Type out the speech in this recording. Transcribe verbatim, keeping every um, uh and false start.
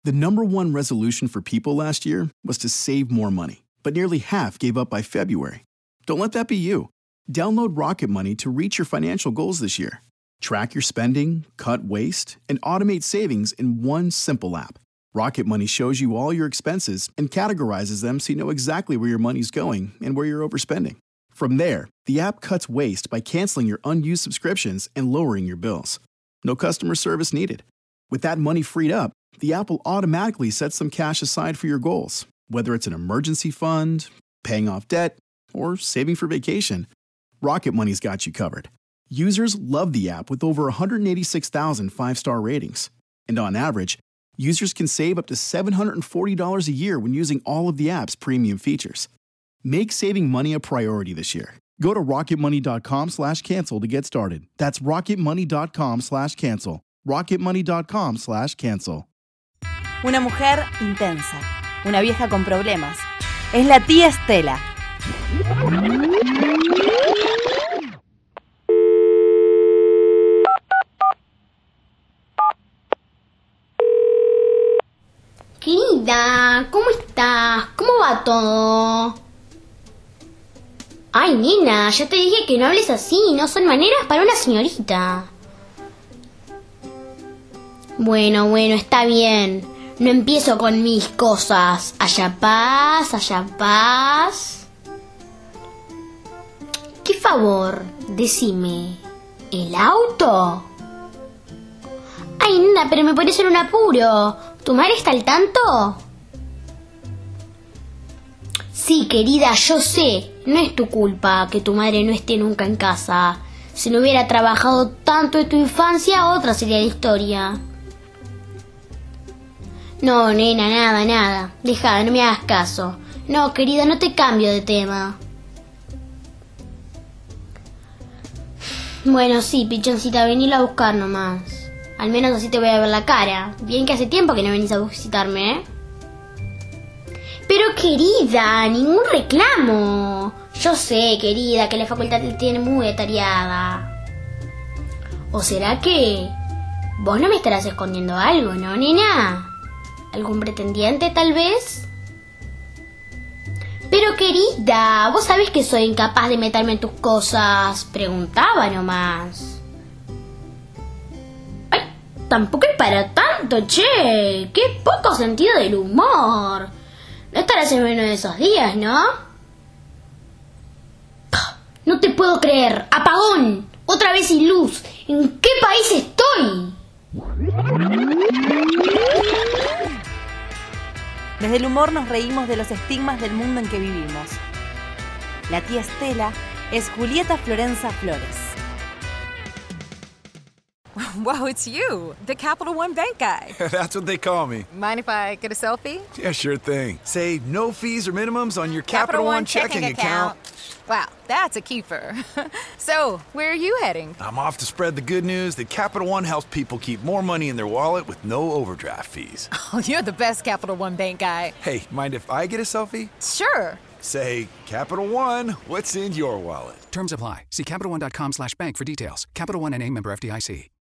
The number one resolution for people last year was to save more money, but nearly half gave up by February. Don't let that be you. Download Rocket Money to reach your financial goals this year. Track your spending, cut waste, and automate savings in one simple app. Rocket Money shows you all your expenses and categorizes them so you know exactly where your money's going and where you're overspending. From there, the app cuts waste by canceling your unused subscriptions and lowering your bills. No customer service needed. With that money freed up, the app will automatically set some cash aside for your goals, whether it's an emergency fund, paying off debt, or saving for vacation. Rocket Money's got you covered. Users love the app with over one hundred eighty-six thousand five-star ratings. And on average, users can save up to seven hundred forty dollars a year when using all of the app's premium features. Make saving money a priority this year. Go to rocketmoney.com slash cancel to get started. That's rocketmoney.com slash cancel. rocketmoney.com slash cancel. Una mujer intensa, una vieja con problemas. Es la tía Estela. Querida, ¿cómo estás? ¿Cómo va todo? Ay, nena, ya te dije que no hables así, no son maneras para una señorita. Bueno, bueno, está bien. No empiezo con mis cosas. Allá paz, allá paz. ¿Qué favor? Decime. ¿El auto? Ay, nena, pero me parece en un apuro. ¿Tu madre está al tanto? Sí, querida, yo sé. No es tu culpa que tu madre no esté nunca en casa. Si no hubiera trabajado tanto en tu infancia, otra sería la historia. No, nena, nada, nada. Dejá, no me hagas caso. No, querida, no te cambio de tema. Bueno, sí, pichoncita, venila a buscar nomás. Al menos así te voy a ver la cara. Bien que hace tiempo que no venís a visitarme, ¿eh? Pero querida, ningún reclamo. Yo sé, querida, que la facultad te tiene muy atareada. ¿O será que vos no me estarás escondiendo algo, no, nena? ¿Algún pretendiente, tal vez? Pero querida, vos sabés que soy incapaz de meterme en tus cosas. Preguntaba nomás. Ay, tampoco es para tanto, che. Qué poco sentido del humor. No estarás en uno de esos días, ¿no? No te puedo creer. ¡Apagón! Otra vez sin luz. ¿En qué país estoy? Desde el humor nos reímos de los estigmas del mundo en que vivimos. La tía Estela es Julieta Florenza Flores. Wow, it's you, the Capital One Bank guy. That's what they call me. Mind if I get a selfie? Yeah, sure thing. Say no fees or minimums on your Capital, Capital One checking, checking account. account. Wow, that's a keeper. So, where are you heading? I'm off to spread the good news that Capital One helps people keep more money in their wallet with no overdraft fees. Oh, you're the best Capital One Bank guy. Hey, mind if I get a selfie? Sure. Say, Capital One, what's in your wallet? Terms apply. See CapitalOne.com slash bank for details. Capital One N A, member F D I C.